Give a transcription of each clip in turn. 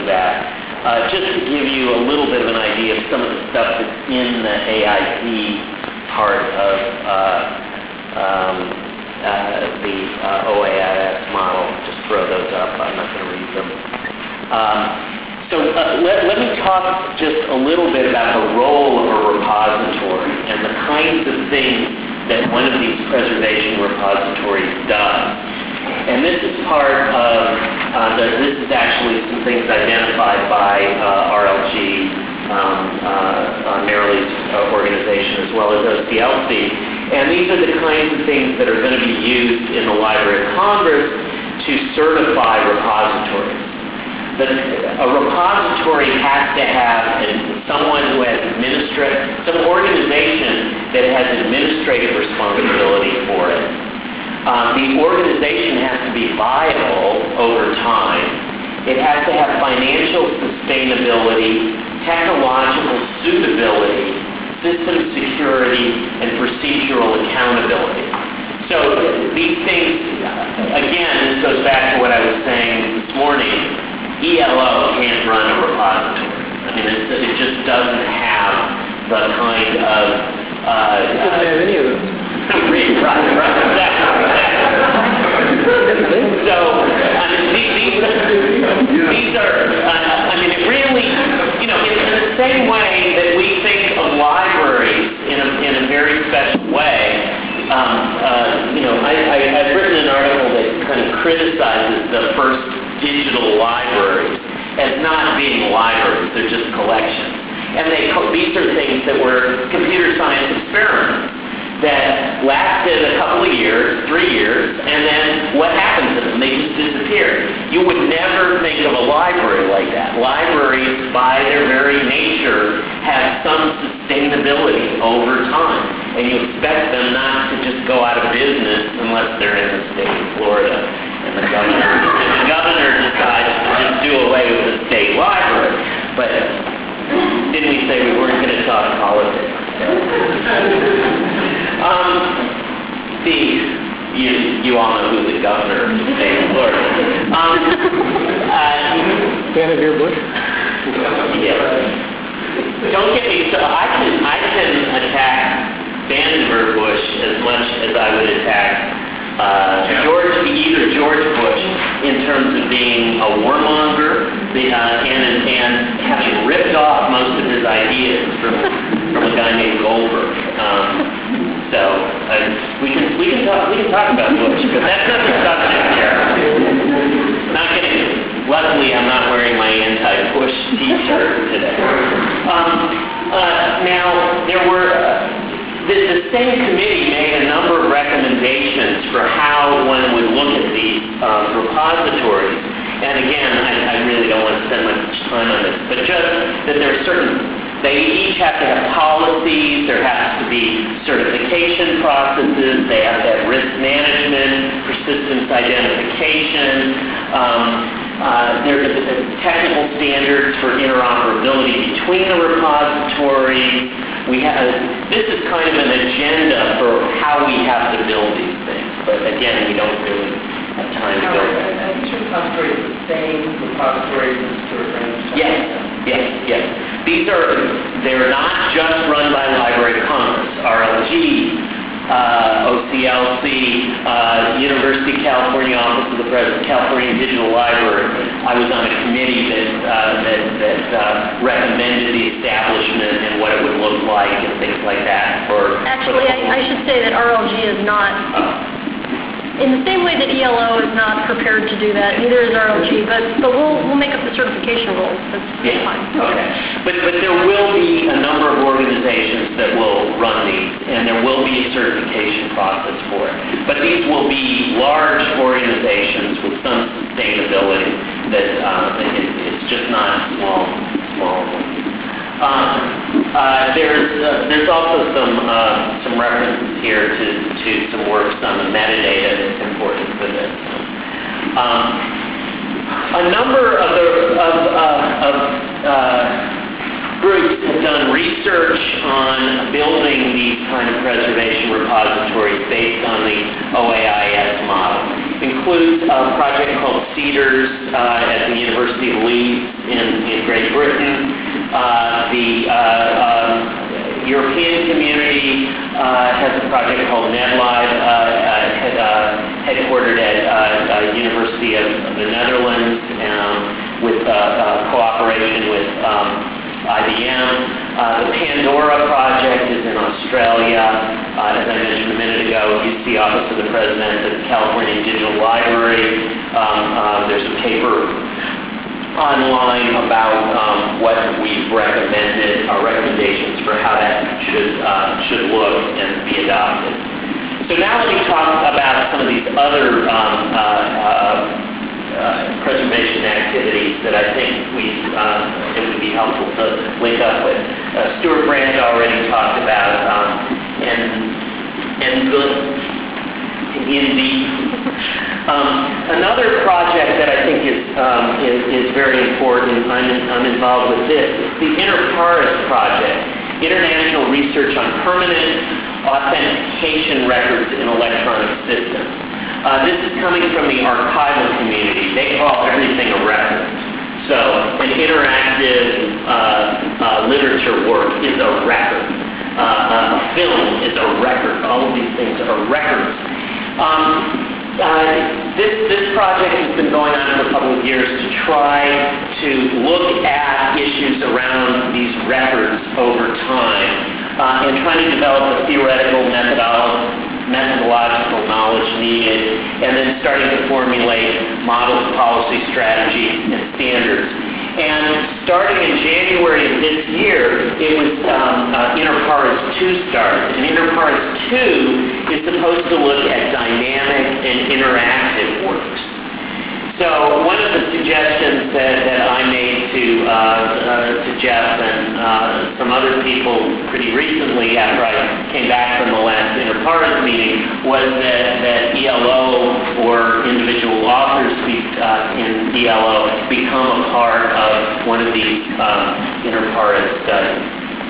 to that. Just to give you a little bit of an idea of some of the stuff that's in the AIP part of the OAIS model. Just throw those up. I'm not going to read them. Let me talk just a little bit about the role of a repository and the kinds of things that one of these preservation repositories does. And this is part of, this is actually some things identified by RLG, Marilee's organization, as well as OCLC. And these are the kinds of things that are going to be used in the Library of Congress to certify repositories. A repository has to have someone who has some organization that has administrative responsibility for it. The organization has to be viable over time. It has to have financial sustainability, technological suitability, system security, and procedural accountability. So these things, again, this goes back to what I was saying this morning. ELO can't run a repository. I mean, it just doesn't have the kind of... it doesn't have any of them. Right, exactly. So, I mean, these are, I mean, it really, in the same way that we think of libraries in a very special way, I've written an article that kind of criticizes the first digital libraries as not being libraries, they're just collections. And these are things that were computer science experiments that lasted a couple of years, 3 years, and then what happened to them? They just disappeared. You would never think of a library like that. Libraries, by their very nature, have some sustainability over time, and you expect them not to just go out of business unless they're in the state of Florida and the governor decides to just do away with the state library. But didn't we say we weren't going to talk politics? You all know who the governor of the state of Florida is. Fan of your Bush? Yeah. Don't get me so. I can attack Vandenberg Bush as much as I would attack either George Bush in terms of being a warmonger and having ripped off most of his ideas from a guy named Goldberg. We can talk about Bush, but that's not the subject here. Not kidding. Luckily, I'm not wearing my anti-Bush T-shirt today. Now, there were. The same committee made a number of recommendations for how one would look at these repositories. And again, I really don't want to spend much time on this, but just that there are they each have to have policies, there has to be certification processes, they have to have risk management, persistence identification, there's technical standards for interoperability between the repositories. This is kind of an agenda for how we have to build these things, but again, we don't really have time to go there. Are each repository the same repository as the Yes. They're not just run by Library of Congress. RLG, OCLC, University of California Office of the President, California Digital Library. I was on a committee that recommended the establishment and what it would look like and things like that. Actually, I should say that RLG is not, in the same way that ELO is not prepared to do that, neither is RLG, but we'll make up the certification rules. That's fine. Okay. But there will be a number of organizations that will run these, and there will be a certification process for it. But these will be large organizations with some sustainability that it's just not small ones. There's also some references here to some works on the metadata that's important for this. A number of groups have done research on building these kind of preservation repositories based on the OAIS model. includes a project called Cedars at the University of Leeds in Great Britain. The European community has a project called NetLive, headquartered at University of the Netherlands, with cooperation with IBM. The Pandora project is in Australia. As I mentioned a minute ago, UC Office of the President, the California Digital Library. There's a paper online about what we've recommended, our recommendations for how that should look and be adopted. So now let me talk about some of these other preservation activities that I think it would be helpful to link up with. Stuart Brand already talked about another project that I think is very important. I'm involved with this. It's the INTERPARIS project, International Research on Permanent Authentication Records in Electronic Systems. This is coming from the archival community. They call everything a record. So an interactive literature work is a record. A film is a record. All of these things are records. This project has been going on for a couple of years to try to look at issues around these records over time and trying to develop the theoretical methodological knowledge needed, and then starting to formulate models, policy, strategy, and standards. And starting in January of this year, it was INTERPARIS 2 started. And INTERPARIS 2 is supposed to look at dynamic and interactive works. So one of the suggestions that I made to Jeff and some other people pretty recently after I came back from the last INTERPARIS meeting was that ELO or individual authors in ELO become a part of one of these INTERPARIS studies.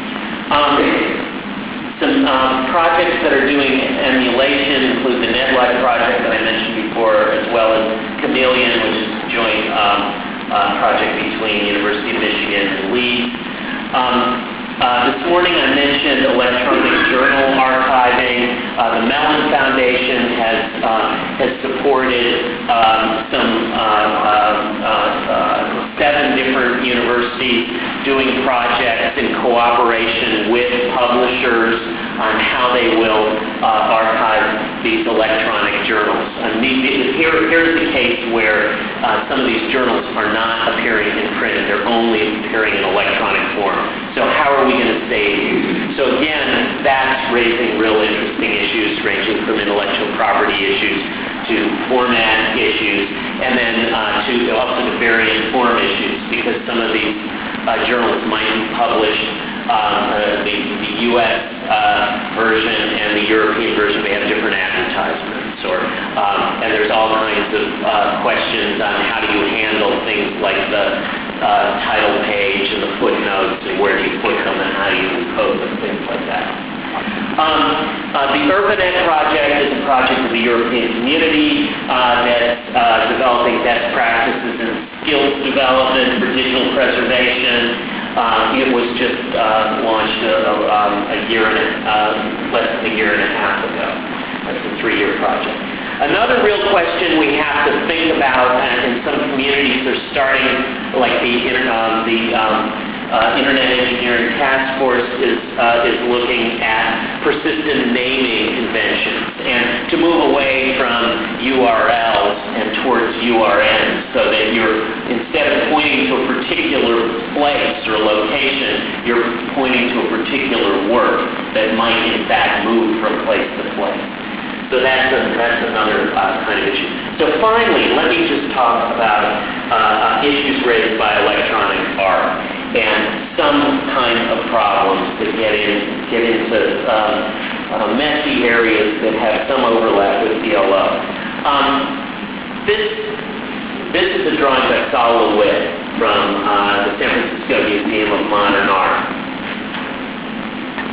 Some projects that are doing emulation include the NetLive project that I mentioned before, as well as Chameleon, which is a joint project between University of Michigan and Leeds. This morning I mentioned electronic journal archiving. The Mellon Foundation has supported some 7 different universities doing projects in cooperation with publishers on how they will archive these electronic journals. Here's the case where some of these journals are not appearing in print. They're only appearing in electronic form. So how are we going to save these? So again, that's raising real interesting issues ranging from intellectual property issues to format issues, and then to variant form issues, because some of these journals might be published, the U.S. version and the European version may have different advertisements, and there's all kinds of questions on how do you handle things like the title page and the footnotes, and where do you put them, and how do you encode them, things like that. The URBANET project is a project of the European community that's developing best practices in skills development for digital preservation. It was just launched less than a year and a half ago. That's a 3-year project. Another real question we have to think about, and in some communities they're starting, like the Internet Engineering Task Force is looking at persistent naming conventions, and to move away from URLs and towards URNs, so that instead of pointing to a particular place or location, you're pointing to a particular work that might in fact move from place to place. So that's another kind of issue. So finally, let me just talk about issues raised by electronic art and some kind of problems that get into messy areas that have some overlap with ELO. This is a drawing by Sol LeWitt from the San Francisco Museum of Modern Art.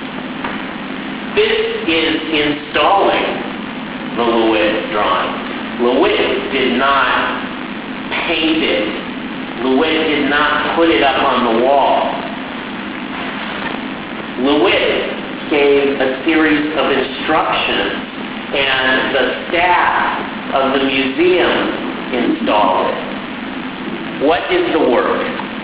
This is installing the LeWitt drawing. LeWitt did not paint it. LeWitt did not put it up on the wall. LeWitt gave a series of instructions, and the staff of the museum installed it. What is the work?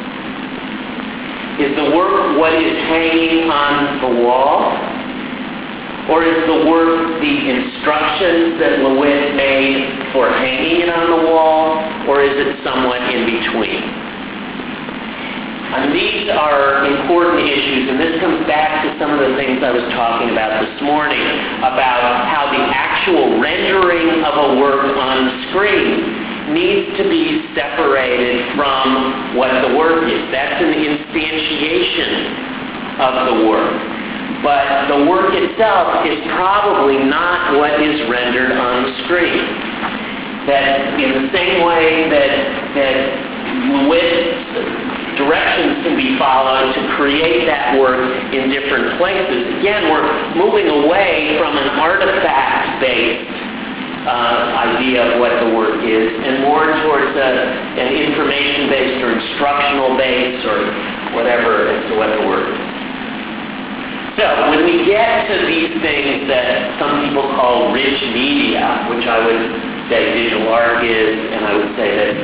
Is the work what is hanging on the wall? Or is the work the instructions that LeWitt made for hanging it on the wall? Or is it somewhat in between? And these are important issues, and this comes back to some of the things I was talking about this morning, about how the actual rendering of a work on the screen needs to be separated from what the work is. That's an instantiation of the work. But the work itself is probably not what is rendered on the screen. That in the same way that LeWitt's directions can be followed to create that work in different places. Again, we're moving away from an artifact-based idea of what the work is and more towards an information-based or instructional-based or whatever as to what the work is. So when we get to these things that some people call rich media, which I would say digital art is, and I would say that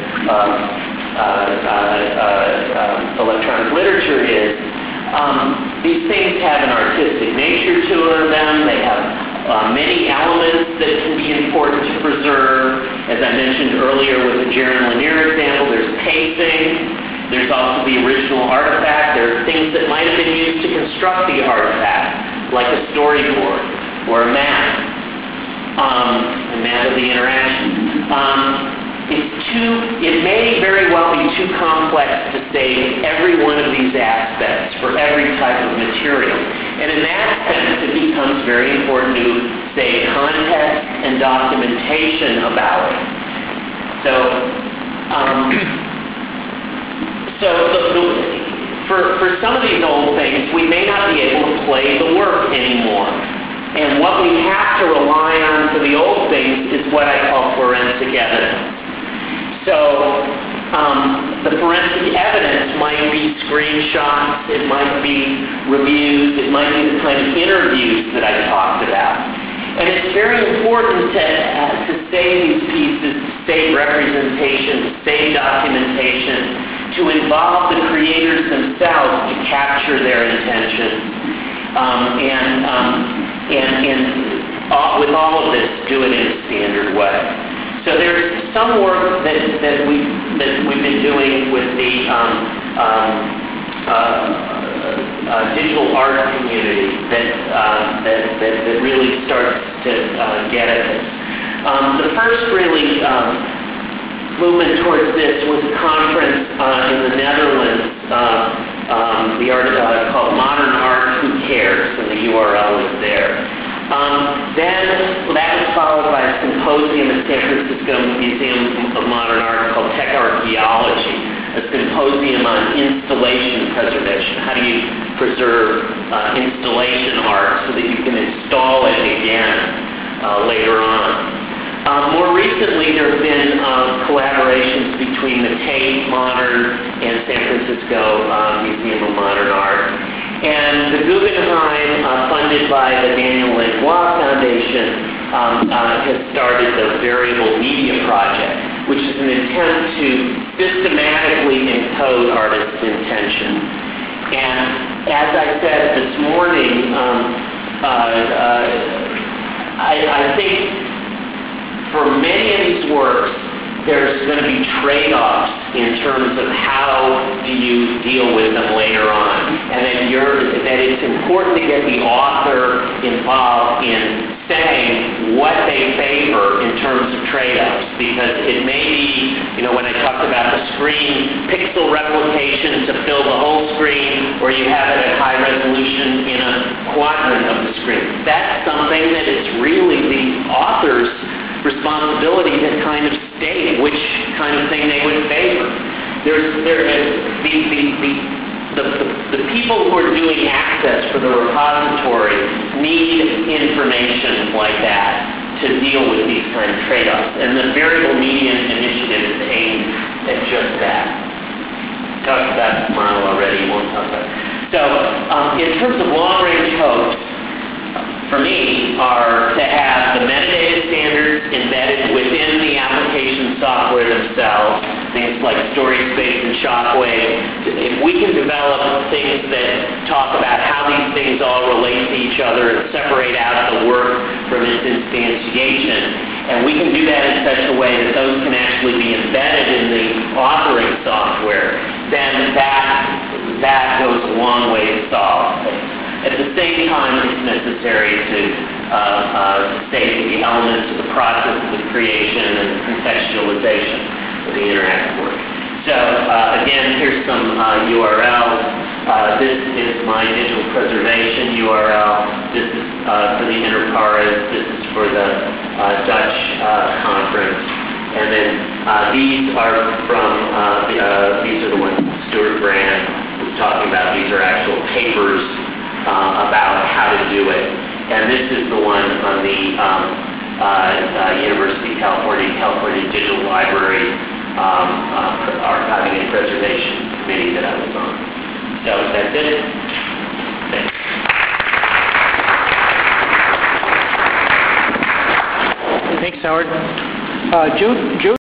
electronic literature is, these things have an artistic nature to them. They have many elements that can be important to preserve. As I mentioned earlier with the Jaron Lanier example, there's pacing. There's also the original artifact. There are things that might have been used to construct the artifact, like a storyboard or a map of the interaction. It may very well be too complex to save every one of these aspects for every type of material. And in that sense, it becomes very important to save context and documentation about it. For some of these old things, we may not be able to play the work anymore. And what we have to rely on for the old things is what I call forensic evidence. So the forensic evidence might be screenshots, it might be reviews, it might be the kind of interviews that I talked about. And it's very important to save these pieces, to save representation, to save documentation, to involve the creators themselves to capture their intention. With all of this, do it in a standard way. So there's some work that we've been doing with the digital art community that really starts to get at this. The first really movement towards this was a conference in the Netherlands, the art called Modern Art Who Cares, and the URL is there. Then that was followed by a symposium at San Francisco Museum of Modern Art called Tech Archaeology, a symposium on installation preservation. How do you preserve installation art so that you can install it again later on? More recently, there have been collaborations between the Tate Modern and San Francisco Museum of Modern Art. And the Guggenheim, funded by the Daniel Lanois Foundation, has started the Variable Media Project, which is an attempt to systematically encode artists' intention. And as I said this morning, I think for many of these works, there's going to be trade-offs in terms of how do you deal with them later on. And that it's important to get the author involved in saying what they favor in terms of trade-offs. Because it may be, when I talked about the screen, pixel replication to fill the whole screen, or you have it at high resolution in a quadrant of the screen. That's something that is really the author's responsibility to kind of state which kind of thing they would favor. The people who are doing access for the repository need information like that to to deal with these kind of trade-offs. And the Variable Median Initiative is aimed at just that. Talked about it tomorrow already, won't talk about it. So, in terms of long-range hopes, for me, are to have the metadata standards embedded within the application software themselves, things like storage space and Shockwave. If we can develop things that talk about how these things all relate to each other and separate out the work from its instantiation, and we can do that in such a way that those can actually be embedded in the authoring software, then that goes a long way to solve things. At the same time, it's necessary to state the elements of the process of the creation and the contextualization of the interactive work. So, again, here's some URLs. This is my digital preservation URL. This is for the Interpares. This is for the Dutch conference. And then these are from, these are the ones Stuart Brand was talking about. These are actual papers about how to do it. And this is the one on the University of California Digital Library Archiving and Preservation Committee that I was on. So that's it. Thanks. Thanks, Howard. Joe